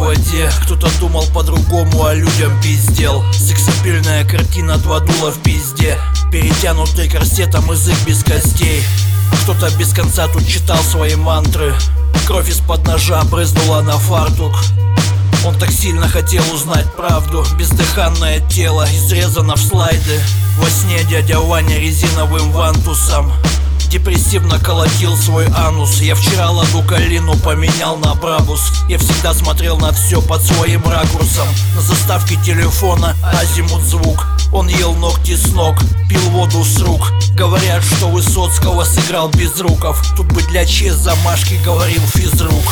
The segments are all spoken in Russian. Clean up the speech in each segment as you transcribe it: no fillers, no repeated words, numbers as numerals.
воде. Кто-то думал по-другому, а людям пиздел. Сексапильная картина, два дула в пизде. Перетянутый корсетом язык без костей. Кто-то без конца тут читал свои мантры. Кровь из-под ножа брызнула на фартук. Он так сильно хотел узнать правду. Бездыханное тело изрезано в слайды. Во сне дядя Ваня резиновым вантусом депрессивно колотил свой анус. Я вчера ладу калину поменял на брабус. Я всегда смотрел на все под своим ракурсом. На заставке телефона азимут звук. Он ел ногти с ног, пил воду с рук. Говорят, что Высоцкого сыграл Безруков. Тут бы для честь замашки говорил физрук.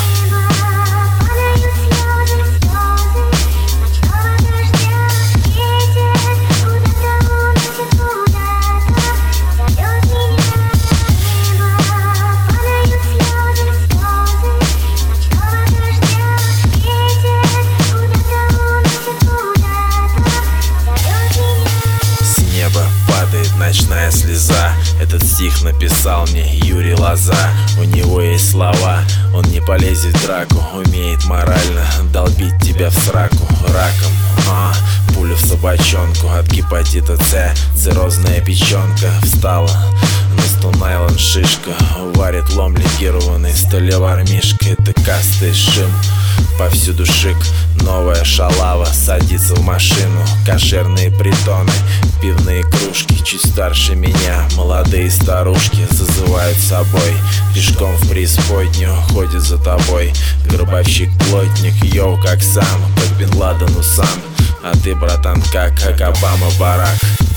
Ночная слеза. Этот стих написал мне Юрий Лоза. У него есть слова, он не полезет в драку. Умеет морально долбить тебя в сраку раком. Пуля в собачонку от гепатита С. Циррозная печенка встала на стол найлон шишка. Варит лом легированный столевар мишка. Это каста и шим. Повсюду шик, новая шалава садится в машину. Кошерные притоны, пивные кружки. Чуть старше меня молодые старушки зазывают с собой. Пешком в преисподнюю ходит за тобой гробовщик-плотник. Йоу, как сам, как Бен Ладен сам. А ты, братан, как Обама Барак.